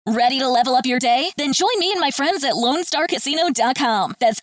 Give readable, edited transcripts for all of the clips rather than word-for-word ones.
Ready to level up your day? Then join me and my friends at LoneStarCasino.com. That's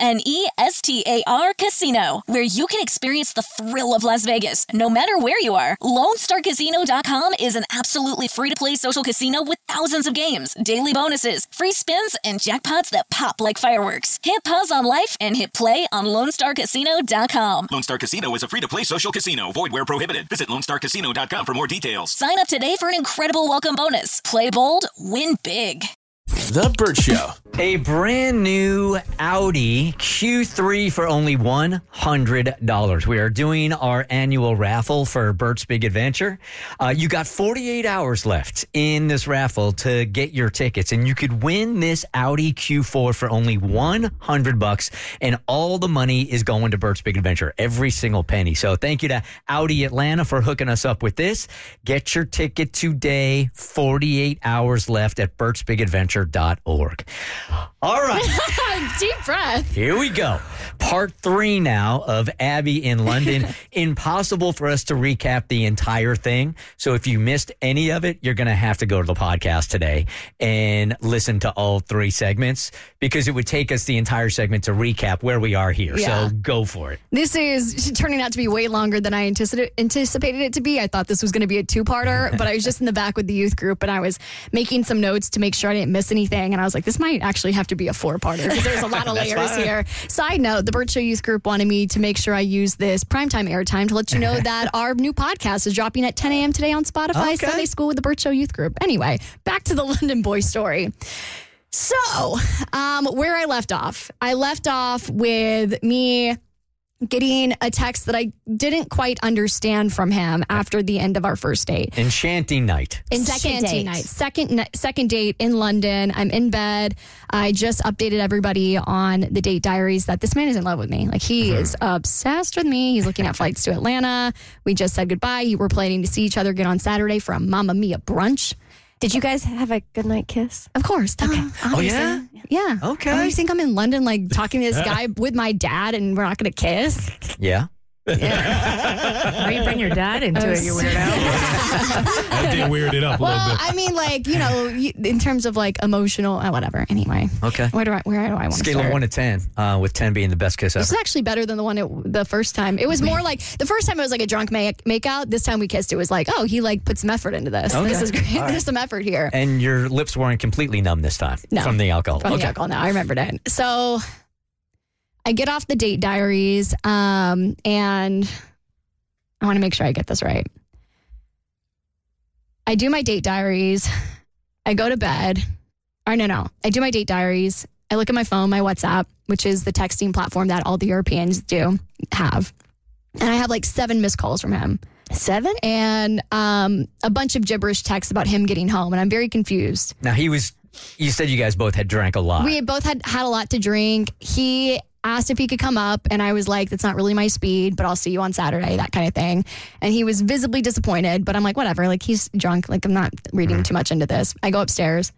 LONESTAR Casino, where you can experience the thrill of Las Vegas, no matter where you are. LoneStarCasino.com is an absolutely free-to-play social casino with thousands of games, daily bonuses, free spins, and jackpots that pop like fireworks. Hit pause on life and hit play on LoneStarCasino.com. Lone Star Casino is a free-to-play social casino. Void where prohibited. Visit LoneStarCasino.com for more details. Sign up today for an incredible welcome bonus. Play bold, win big. The Burt Show. A brand new Audi Q3 for only $100. We are doing our annual raffle for Burt's Big Adventure. You got 48 hours left in this raffle to get your tickets, and you could win this Audi Q4 for only $100, and all the money is going to Burt's Big Adventure, every single penny. So thank you to Audi Atlanta for hooking us up with this. Get your ticket today. 48 hours left at burtsbigadventure.org. All right. Deep breath. Here we go. Part 3 now of Abby in London. Impossible for us to recap the entire thing. So if you missed any of it, you're going to have to go to the podcast today and listen to all 3 segments, because it would take us the entire segment to recap where we are here. Yeah. So go for it. This is turning out to be way longer than I anticipated it to be. I thought this was going to be a 2-parter, but I was just in the back with the youth group, and I was making some notes to make sure I didn't miss anything. And I was like, this might actually have to be a 4-parter, because there's a lot of layers here. Side note, the Burt Show youth group wanted me to make sure I use this primetime airtime to let you know that our new podcast is dropping at 10 a.m. today on Spotify, Sunday School with the Burt Show youth group. Anyway, back to the London boy story. So, where I left off with me getting a text that I didn't quite understand from him after the end of our first date. Enchanting night. Second date in London. I'm in bed. I just updated everybody on the date diaries that this man is in love with me. Like, he is obsessed with me. He's looking at flights to Atlanta. We just said goodbye. We're planning to see each other again on Saturday for a Mamma Mia brunch. Did you guys have a goodnight kiss? Of course. Okay. Oh, yeah? Yeah. Okay. Oh, you think I'm in London, like, talking to this guy with my dad and we're not going to kiss? Yeah. Why you bring your dad into it, you weirdo? I did weird it up a little bit. I mean, like, you know, in terms of like emotional, whatever. Anyway. Okay. Where do I want to Scale start? of 1 to 10, with 10 being the best kiss ever. This is actually better than the first time. It was more like, the first time it was like a drunk makeout. This time we kissed, it was like, oh, he like put some effort into this. Okay. This is great. All right. There's some effort here. And your lips weren't completely numb this time from the alcohol. From the alcohol, no, I remembered it. So I get off the date diaries, and I want to make sure I get this right. I do my date diaries. I go to bed. Or no. I do my date diaries. I look at my phone, my WhatsApp, which is the texting platform that all the Europeans have. And I have like 7 missed calls from him. 7? And a bunch of gibberish texts about him getting home. And I'm very confused. Now, you said you guys both had drank a lot. We both had a lot to drink. He asked if he could come up, and I was like, that's not really my speed, but I'll see you on Saturday, that kind of thing. And he was visibly disappointed, but I'm like, whatever, like, he's drunk, like, I'm not reading too much into this. I go upstairs,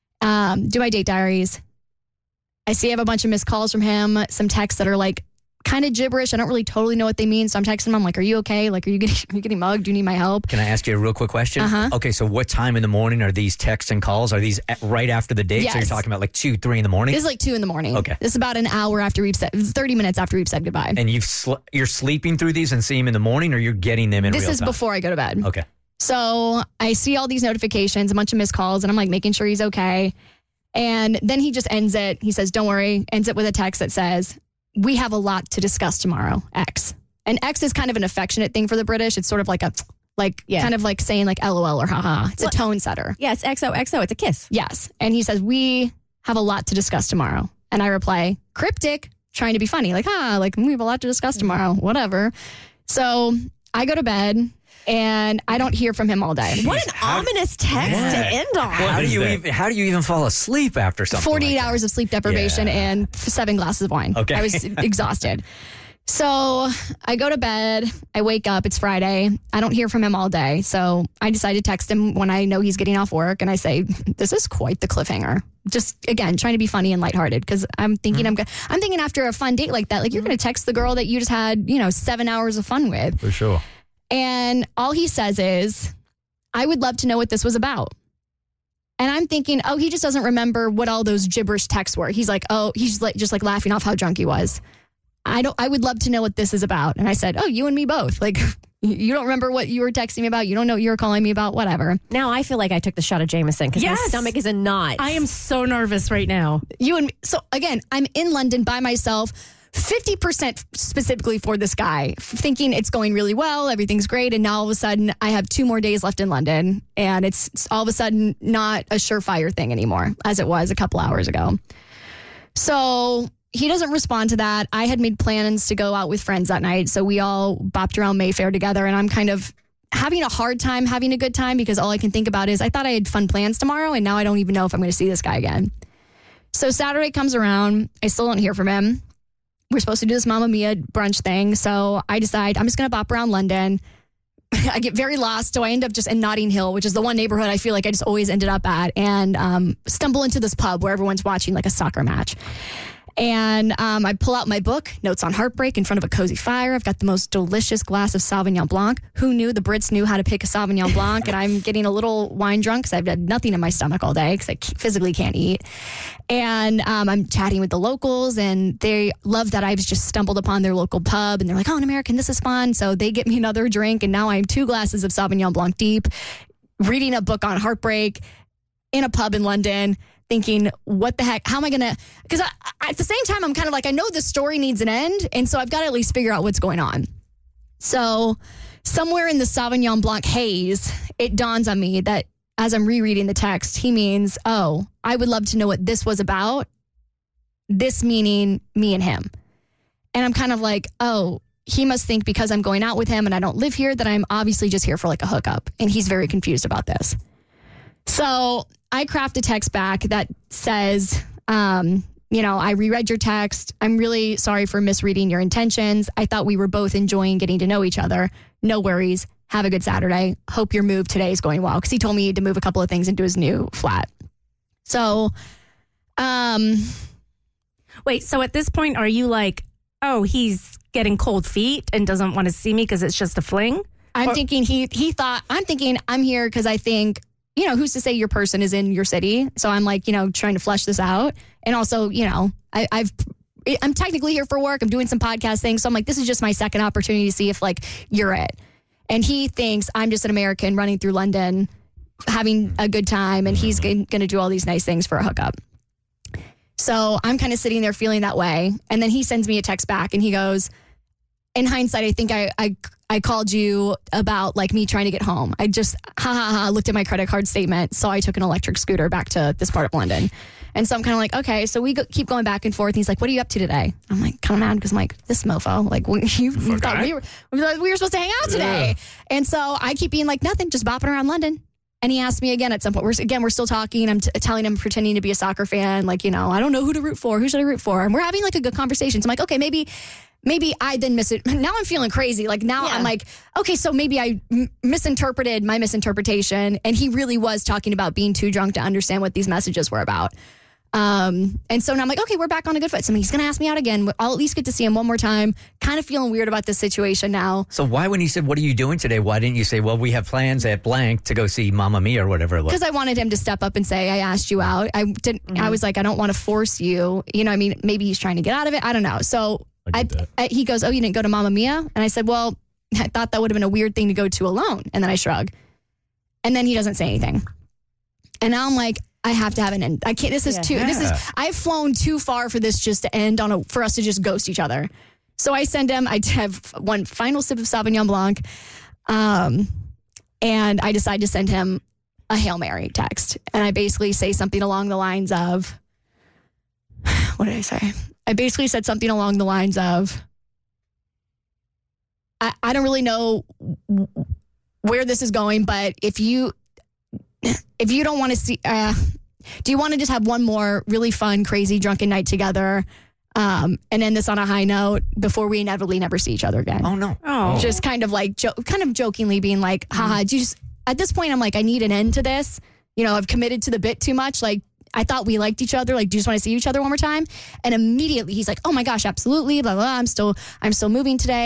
do my date diaries. I see I have a bunch of missed calls from him, some texts that are like kind of gibberish. I don't really totally know what they mean, so I'm texting him. I'm like, are you okay? Like, are you getting mugged? Do you need my help? Can I ask you a real quick question? Okay, so what time in the morning are these texts and calls? Are these right after the date? Yes. So you're talking about like 2, 3 in the morning? This is like 2 in the morning. Okay. This is about an hour after 30 minutes after we've said goodbye. And you're sleeping through these and see them in the morning, or you're getting them in real time? This is before I go to bed. Okay. So I see all these notifications, a bunch of missed calls, and I'm like making sure he's okay. And then he just ends it. He says, don't worry, ends it with a text that says, we have a lot to discuss tomorrow, X. And X is kind of an affectionate thing for the British. It's sort of like kind of like saying like LOL or haha. It's a tone setter. Yeah, it's XOXO. It's a kiss. Yes. And he says, we have a lot to discuss tomorrow. And I reply, cryptic, trying to be funny. Like, like we have a lot to discuss tomorrow, whatever. So I go to bed. And I don't hear from him all day. What an ominous text to end on. How do you even fall asleep after something 48 like hours of sleep deprivation and 7 glasses of wine. Okay. I was exhausted. So I go to bed. I wake up. It's Friday. I don't hear from him all day. So I decide to text him when I know he's getting off work. And I say, this is quite the cliffhanger. Just, again, trying to be funny and lighthearted, because I'm thinking I'm thinking after a fun date like that, like, you're going to text the girl that you just had, 7 hours of fun with. For sure. And all he says is, I would love to know what this was about. And I'm thinking, oh, he just doesn't remember what all those gibberish texts were. He's like, oh, he's like just like laughing off how drunk he was. I would love to know what this is about. And I said, oh, you and me both. Like, you don't remember what you were texting me about. You don't know what you were calling me about, whatever. Now I feel like I took the shot of Jameson because my stomach is in knots. I am so nervous right now. You and me. So again, I'm in London by myself, 50% specifically for this guy, thinking it's going really well, everything's great. And now all of a sudden I have 2 more days left in London and it's all of a sudden not a surefire thing anymore as it was a couple hours ago. So he doesn't respond to that. I had made plans to go out with friends that night. So we all bopped around Mayfair together and I'm kind of having a hard time having a good time because all I can think about is I thought I had fun plans tomorrow and now I don't even know if I'm going to see this guy again. So Saturday comes around. I still don't hear from him. We're supposed to do this Mamma Mia brunch thing. So I decide I'm just going to bop around London. I get very lost. So I end up just in Notting Hill, which is the one neighborhood I feel like I just always ended up at, and stumble into this pub where everyone's watching like a soccer match. And I pull out my book, Notes on Heartbreak, in front of a cozy fire. I've got the most delicious glass of Sauvignon Blanc. Who knew the Brits knew how to pick a Sauvignon Blanc? And I'm getting a little wine drunk because I've had nothing in my stomach all day because I physically can't eat. And I'm chatting with the locals, and they love that I've just stumbled upon their local pub. And they're like, oh, an American, this is fun. So they get me another drink, and now I'm 2 glasses of Sauvignon Blanc deep, reading a book on heartbreak in a pub in London, thinking, what the heck? How am I going to? Because at the same time, I'm kind of like, I know the story needs an end. And so I've got to at least figure out what's going on. So somewhere in the Sauvignon Blanc haze, it dawns on me that as I'm rereading the text, he means, oh, I would love to know what this was about. This meaning me and him. And I'm kind of like, oh, he must think because I'm going out with him and I don't live here that I'm obviously just here for like a hookup. And he's very confused about this. So I craft a text back that says, I reread your text. I'm really sorry for misreading your intentions. I thought we were both enjoying getting to know each other. No worries. Have a good Saturday. Hope your move today is going well. Because he told me to move a couple of things into his new flat. So, wait, so at this point, are you like, oh, he's getting cold feet and doesn't want to see me because it's just a fling? I'm thinking I'm here because I think, who's to say your person is in your city? So I'm like, trying to flesh this out. And also, I'm technically here for work. I'm doing some podcast things. So I'm like, this is just my second opportunity to see if like you're it. And he thinks I'm just an American running through London, having a good time. And he's going to do all these nice things for a hookup. So I'm kind of sitting there feeling that way. And then he sends me a text back and he goes, in hindsight, I think I called you about like me trying to get home. I just looked at my credit card statement. So I took an electric scooter back to this part of London. And so I'm kind of like, okay, so we keep going back and forth. And he's like, what are you up to today? I'm like, kind of mad because I'm like, this mofo, like you thought we were supposed to hang out today. Yeah. And so I keep being like, nothing, just bopping around London. And he asked me again at some point. We're still talking. I'm telling him, pretending to be a soccer fan. Like, I don't know who to root for. Who should I root for? And we're having like a good conversation. So I'm like, okay, maybe I then miss it. Now I'm feeling crazy. Like now I'm like, okay, so maybe I misinterpreted my misinterpretation. And he really was talking about being too drunk to understand what these messages were about. And so now I'm like, okay, we're back on a good foot. So he's going to ask me out again. I'll at least get to see him one more time. Kind of feeling weird about this situation now. So why, when he said, what are you doing today? Why didn't you say, well, we have plans at blank to go see Mamma Mia or whatever it was? Because I wanted him to step up and say, I asked you out. I didn't. Mm-hmm. I was like, I don't want to force you. Maybe he's trying to get out of it. I don't know. So he goes, oh, you didn't go to Mamma Mia? And I said, well, I thought that would have been a weird thing to go to alone. And then I shrug. And then he doesn't say anything. And now I'm like, I have to have an end. I can't. I've flown too far for this just to end for us to just ghost each other. So I send him, I have one final sip of Sauvignon Blanc. And I decide to send him a Hail Mary text. And I basically say something along the lines of, what did I say? I basically said something along the lines of, I don't really know where this is going, but if you don't want to see, do you want to just have one more really fun, crazy, drunken night together and end this on a high note before we inevitably never see each other again? Oh, no. Oh. Just kind of like, kind of jokingly being like, haha, at this point, I'm like, I need an end to this. I've committed to the bit too much. Like, I thought we liked each other. Like, do you just want to see each other one more time? And immediately he's like, oh my gosh, absolutely. Blah, blah, blah. I'm still moving today.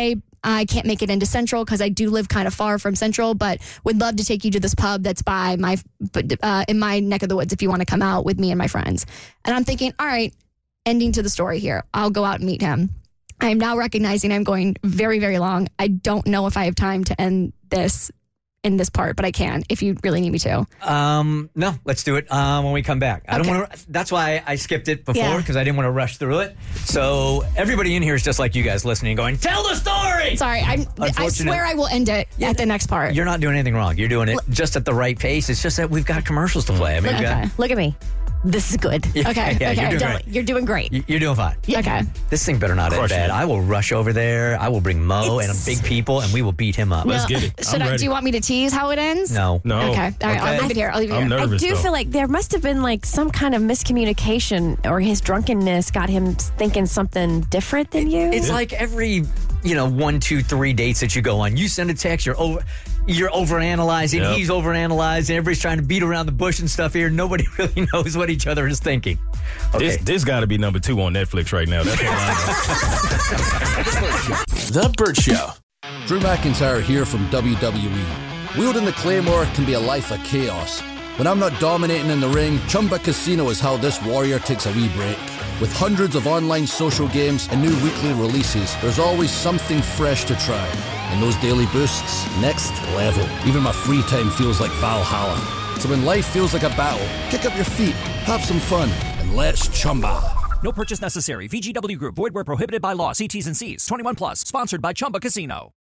I can't make it into Central because I do live kind of far from Central, but would love to take you to this pub that's by in my neck of the woods if you want to come out with me and my friends. And I'm thinking, all right, ending to the story here. I'll go out and meet him. I am now recognizing I'm going very, very long. I don't know if I have time to end this in this part, but I can if you really need me to. No, let's do it when we come back. I don't want to. That's why I skipped it before, because I didn't want to rush through it. So everybody in here is just like you guys listening, going, "Tell the story." Sorry, I swear I will end it at the next part. You're not doing anything wrong. You're doing it just at the right pace. It's just that we've got commercials to play. I mean, Look at me. This is good. Okay. You're doing great. You're doing fine. Okay. This thing better not end bad. I will rush over there. I will bring Mo and big people, and we will beat him up. Let's get it. Do you want me to tease how it ends? No. Okay. All right. I'll leave it here. I'm nervous, I do feel like there must have been like some kind of miscommunication, or his drunkenness got him thinking something different than you. It's like every 1, 2, 3 dates that you go on. You send a text, you're overanalyzing, he's overanalyzing, everybody's trying to beat around the bush and stuff here. Nobody really knows what each other is thinking. Okay. This got to be number 2 on Netflix right now. That's all I know. The Burt Show. Drew McIntyre here from WWE. Wielding the Claymore can be a life of chaos. When I'm not dominating in the ring, Chumba Casino is how this warrior takes a wee break. With hundreds of online social games and new weekly releases, there's always something fresh to try. And those daily boosts, next level. Even my free time feels like Valhalla. So when life feels like a battle, kick up your feet, have some fun, and let's Chumba. No purchase necessary. VGW Group. Void where prohibited by law. See T's and C's. 21 plus. Sponsored by Chumba Casino.